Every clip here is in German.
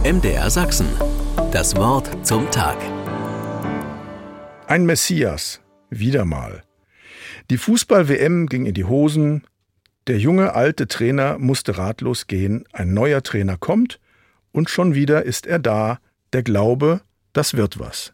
MDR Sachsen. Das Wort zum Tag. Ein Messias. Wieder mal. Die Fußball-WM ging in die Hosen. Der junge, alte Trainer musste ratlos gehen. Ein neuer Trainer kommt und schon wieder ist er da. Der Glaube, das wird was.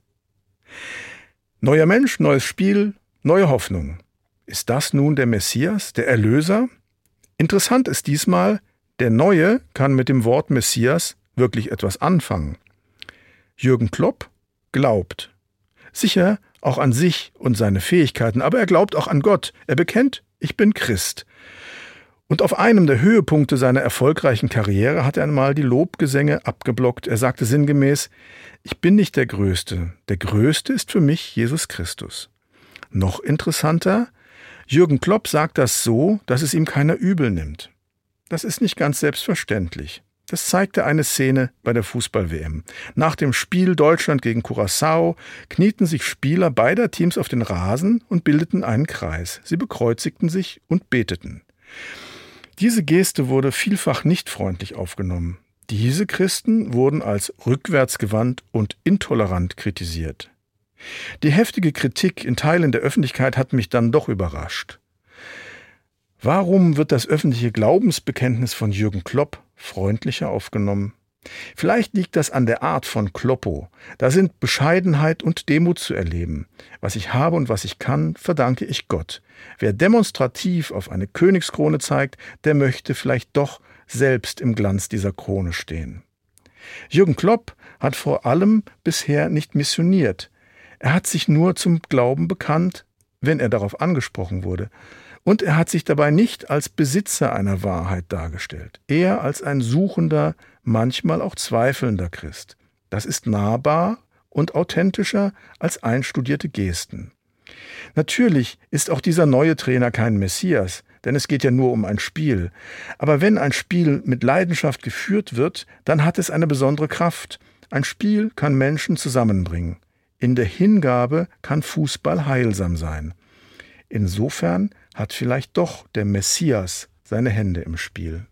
Neuer Mensch, neues Spiel, neue Hoffnung. Ist das nun der Messias, der Erlöser? Interessant ist diesmal, der Neue kann mit dem Wort Messias wirklich etwas anfangen. Jürgen Klopp glaubt. Sicher auch an sich und seine Fähigkeiten, aber er glaubt auch an Gott. Er bekennt, ich bin Christ. Und auf einem der Höhepunkte seiner erfolgreichen Karriere hat er einmal die Lobgesänge abgeblockt. Er sagte sinngemäß, ich bin nicht der Größte. Der Größte ist für mich Jesus Christus. Noch interessanter, Jürgen Klopp sagt das so, dass es ihm keiner übel nimmt. Das ist nicht ganz selbstverständlich. Das zeigte eine Szene bei der Fußball-WM. Nach dem Spiel Deutschland gegen Curaçao knieten sich Spieler beider Teams auf den Rasen und bildeten einen Kreis. Sie bekreuzigten sich und beteten. Diese Geste wurde vielfach nicht freundlich aufgenommen. Diese Christen wurden als rückwärtsgewandt und intolerant kritisiert. Die heftige Kritik in Teilen der Öffentlichkeit hat mich dann doch überrascht. Warum wird das öffentliche Glaubensbekenntnis von Jürgen Klopp freundlicher aufgenommen? Vielleicht liegt das an der Art von Kloppo. Da sind Bescheidenheit und Demut zu erleben. Was ich habe und was ich kann, verdanke ich Gott. Wer demonstrativ auf eine Königskrone zeigt, der möchte vielleicht doch selbst im Glanz dieser Krone stehen. Jürgen Klopp hat vor allem bisher nicht missioniert. Er hat sich nur zum Glauben bekannt, wenn er darauf angesprochen wurde. Und er hat sich dabei nicht als Besitzer einer Wahrheit dargestellt, eher als ein suchender, manchmal auch zweifelnder Christ. Das ist nahbar und authentischer als einstudierte Gesten. Natürlich ist auch dieser neue Trainer kein Messias, denn es geht ja nur um ein Spiel. Aber wenn ein Spiel mit Leidenschaft geführt wird, dann hat es eine besondere Kraft. Ein Spiel kann Menschen zusammenbringen. In der Hingabe kann Fußball heilsam sein. Insofern hat vielleicht doch der Messias seine Hände im Spiel.